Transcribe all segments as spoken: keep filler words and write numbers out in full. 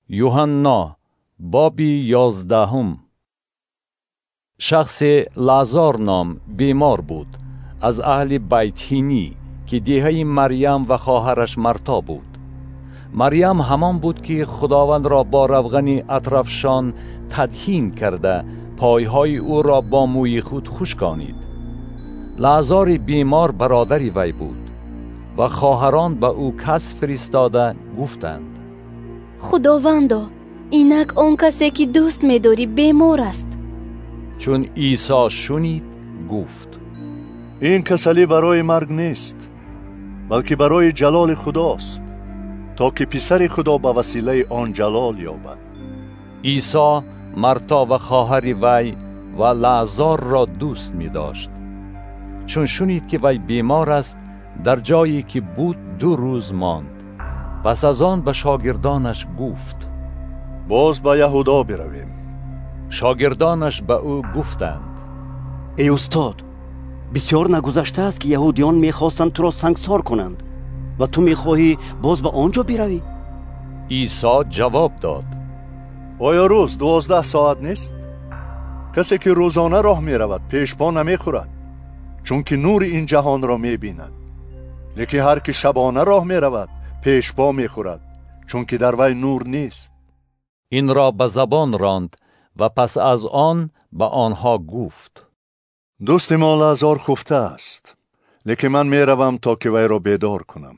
یوحنا بابی یازدهم. شخص لازار نام بیمار بود از اهل بیتینی که دیهه مریم و خواهرش مرتا بود. مریم همان بود که خداوند را با روغن اطرافشان تدهین کرده پایهای او را با موی خود خشکانید. لازار بیمار برادری وی بود و خواهران به او کس فرستاده گفتند: خداوندا، اینک آن کسی که دوست می‌داری بیمار است. چون عیسی شنید گفت: این کسلی برای مرگ نیست، بلکه برای جلال خداست، تا که پسر خدا به وسیله آن جلال یابد. عیسی مرتا و خواهر وی و لازار را دوست می داشت. چون شنید که وی بیمار است، در جایی که بود دو روز ماند. پس از آن به شاگردانش گفت: باز به یهودا برویم. شاگردانش به او گفتند: ای استاد، بسیار نگذشته است که یهودیان میخواستند تو را سنگسار کنند و تو میخواهی باز به آنجا بروی؟ عیسی جواب داد: آیا روز دوازده ساعت نیست؟ کسی که روزانه راه میرود پیش پا نمیخورد، چون که نور این جهان را میبیند. لیکن هر که شبانه راه میرود پیش پا میخورد، چون که در وی نور نیست. این را به زبان راند و پس از آن به آنها گفت: دوست ما لازار خفته است، لیکن من میروم تا که وی را بیدار کنم.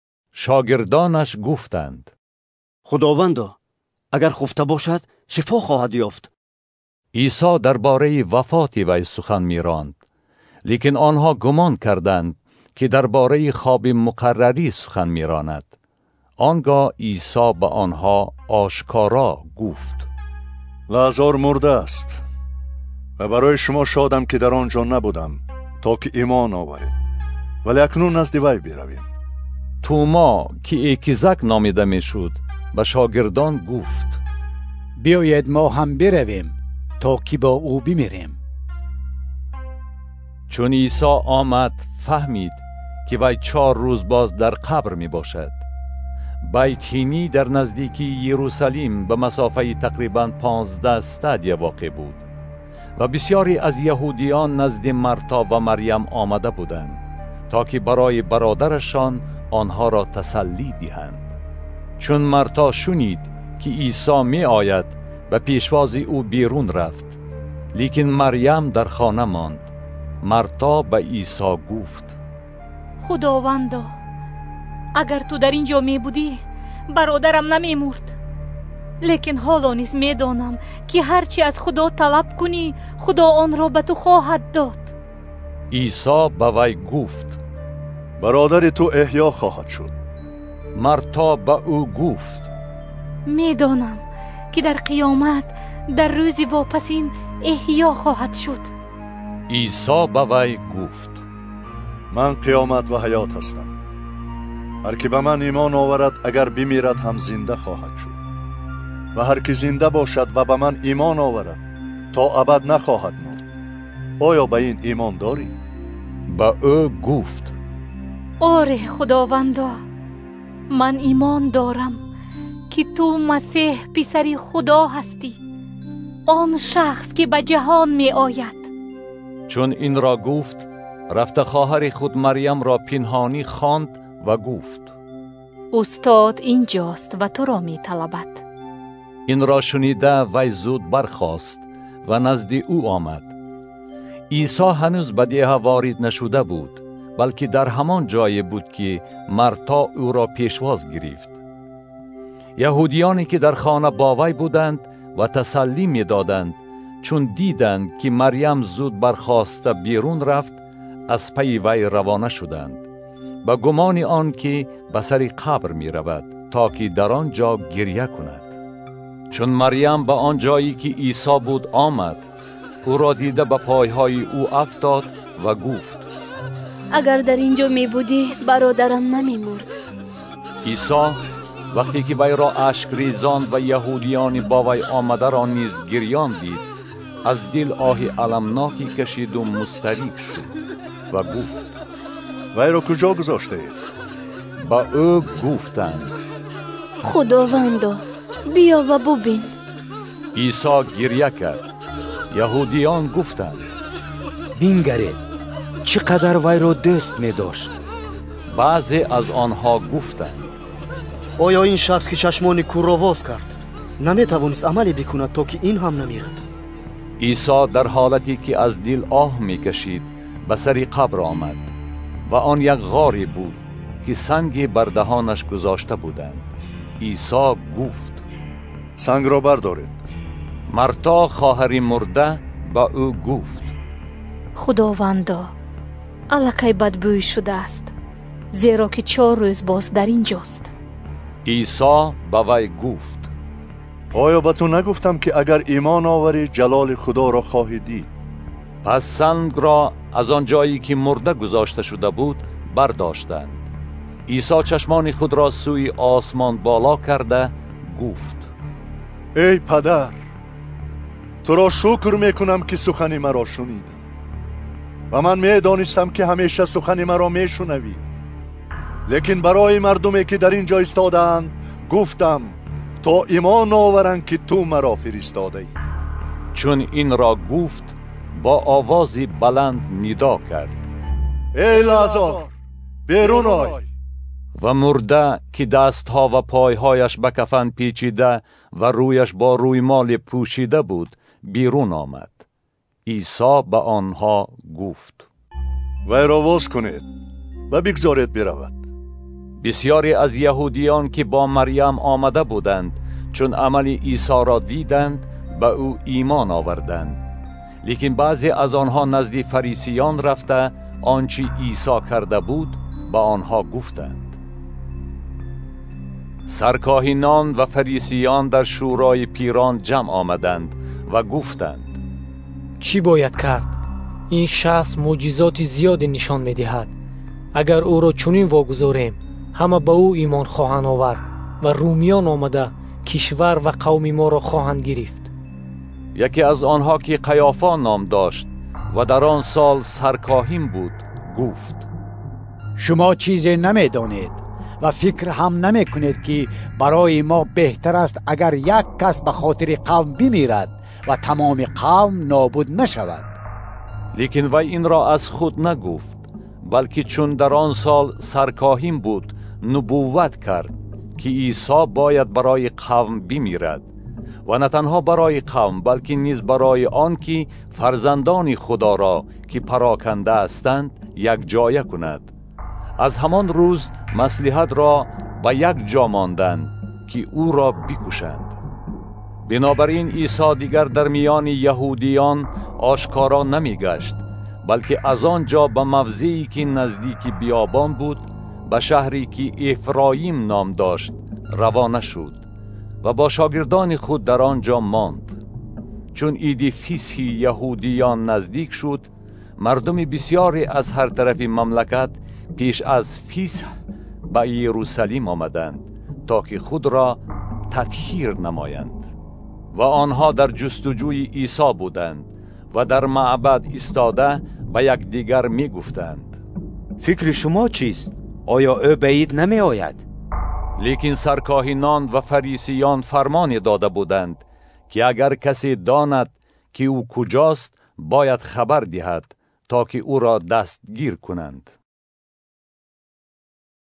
شاگردانش گفتند: خداوندا، اگر خفته باشد شفا خواهد یافت. عیسی درباره وفات وی سخن می‌راند، لیکن آنها گمان کردند که درباره خواب مقرری سخن می‌راند. آنگاه عیسی به آنها آشکارا گفت: لازار مرده است و برای شما شادم که در آنجا نبودم تا که ایمان آورید، ولی اکنون نزد وی برویم. توما که ایکیزک نامیده میشد به شاگردان گفت: بیایید ما هم برویم تا که با او بمیریم. چون عیسی آمد فهمید که وی چهار روز باز در قبر می باشد. بیتینی در نزدیکی یروشلیم به مسافه تقریباً پانزده استادیه واقع بود و بسیاری از یهودیان نزد مرتا و مریم آمده بودند تا که برای برادرشان آنها را تسلی دهند. چون مرتا شنید که عیسی می آید و پیشواز او بیرون رفت، لیکن مریم در خانه ماند. مرتا به عیسی گفت: خداوندا، اگر تو در اینجا می بودی برادرم نمی مرد. لیکن حالا نیز می دانم که هرچی از خدا طلب کنی خدا آن را به تو خواهد داد. عیسی به وی گفت: برادر تو احیا خواهد شد. مرتا به او گفت: می دانم که در قیامت در روز واپسین احیا خواهد شد. عیسی به وی گفت: من قیامت و حیات هستم. هر که به من ایمان آورد اگر بمیرد هم زنده خواهد شد، و هر که زنده باشد و به من ایمان آورد تا ابد نخواهد مرد. آیا به این ایمان داری؟ به او گفت: آره خداوندا، من ایمان دارم که تو مسیح پسر خدا هستی، آن شخص که به جهان می آید. چون این را گفت، رفت خواهر خود مریم را پنهانی خواند و گفت: استاد اینجاست و تو را می طلبد. این را شنیده وی زود برخاست و نزد او آمد. عیسی هنوز به دیه وارد نشده بود، بلکه در همان جایی بود که مرتا او را پیشواز گرفت. یهودیانی که در خانه با وی بودند و تسلی می دادند، چون دیدند که مریم زود برخاسته بیرون رفت، از پی وی روانه شدند با گمان آن که به سر قبر می رود تا که در آنجا گریه کند. چون مریم به آن جایی که عیسی بود آمد، او را دیده به پایهای او افتاد و گفت: اگر در اینجا می بودی برادرم نمی مرد. عیسی وقتی که وی را اشک ریزاند و یهودیان با وی آمده را نیز گریان دید، از دل آه المناکی کشید و مضطرب شد و گفت: وی را کجا گذاشته اید؟ با او گفتند: خداوندا، بیا و ببین. عیسی گریه کرد. یهودیان گفتند بینگرید چقدر وی را دوست می داشت. بعضی از آنها گفتند آیا این شخص که چشمان کور را باز کرد نمی توانست عملی بکند تا که این هم نمیرد؟ عیسی در حالتی که از دل آه می کشید به سر قبر آمد و آن یک غاری بود که سنگی بر دهانش گذاشته بودند. عیسی گفت سنگ را بردارید. مرتا خواهر مرده با او گفت خداوندا الکی بدبوی شده است، زیرا که چهار روز باز در اینجاست. عیسی به وی گفت آیا به تو نگفتم که اگر ایمان آوری جلال خدا را خواهی دید؟ پس سنگ را از آن جایی که مرده گذاشته شده بود برداشتند. عیسی چشمان خود را سوی آسمان بالا کرده گفت ای پدر، تو را شکر میکنم که سخن مرا شنیدی و من میدانستم که همیشه سخن مرا میشنوی، لیکن برای مردمی که در اینجا ایستادند گفتم تا ایمان آورند که تو مرا فرستاده ای. چون این را گفت با آوازی بلند ندا کرد ای لعازر بیرون آی. و مرده که دستها و پایهایش به کفن پیچیده و رویش با رویمال پوشیده بود بیرون آمد. عیسی به آنها گفت وی را واز کنید و بگذارید برود. بسیاری از یهودیان که با مریم آمده بودند چون عمل عیسی را دیدند به او ایمان آوردند، لیکن بعضی از آنها نزد فریسیان رفته آنچه عیسی کرده بود به آنها گفتند. سرکاهنان و فریسیان در شورای پیران جمع آمدند و گفتند چی باید کرد؟ این شخص معجزات زیادی نشان می دهد. اگر او را چنین واگذاریم همه به او ایمان خواهند آورد و رومیان آمده کشور و قوم ما را خواهند گرفت. یکی از آنها که قیافا نام داشت و در آن سال سرکاهن بود گفت شما چیزی نمی دانید و فکر هم نمی کنید که برای ما بهتر است اگر یک کس به خاطر قوم بمیرد و تمام قوم نابود نشود. لیکن وی این را از خود نگفت، بلکه چون در آن سال سرکاهن بود نبوت کرد که عیسی باید برای قوم بمیرد و نه تنها برای قوم بلکه نیز برای آن که فرزندان خدا را که پراکنده هستند یک جایه کند. از همان روز مصلحت را به یک جا ماندند که او را بکشند. بنابراین عیسی دیگر در میان یهودیان آشکارا نمی گشت، بلکه از آن جا به موضعی که نزدیک بیابان بود به شهری که افرایم نام داشت روانه شد و با شاگردان خود در آنجا ماند. چون عید فسح یهودیان نزدیک شد، مردم بسیاری از هر طرف مملکت پیش از فسح به یروشلیم آمدند تا که خود را تطهیر نمایند. و آنها در جستجوی عیسی بودند و در معبد ایستاده به یکدیگر می گفتند فکر شما چیست؟ آیا او بعید نمی آید؟ لیکن سرکاهنان و فریسیان فرمان داده بودند که اگر کسی داند که او کجاست باید خبر دهد تا که او را دستگیر کنند.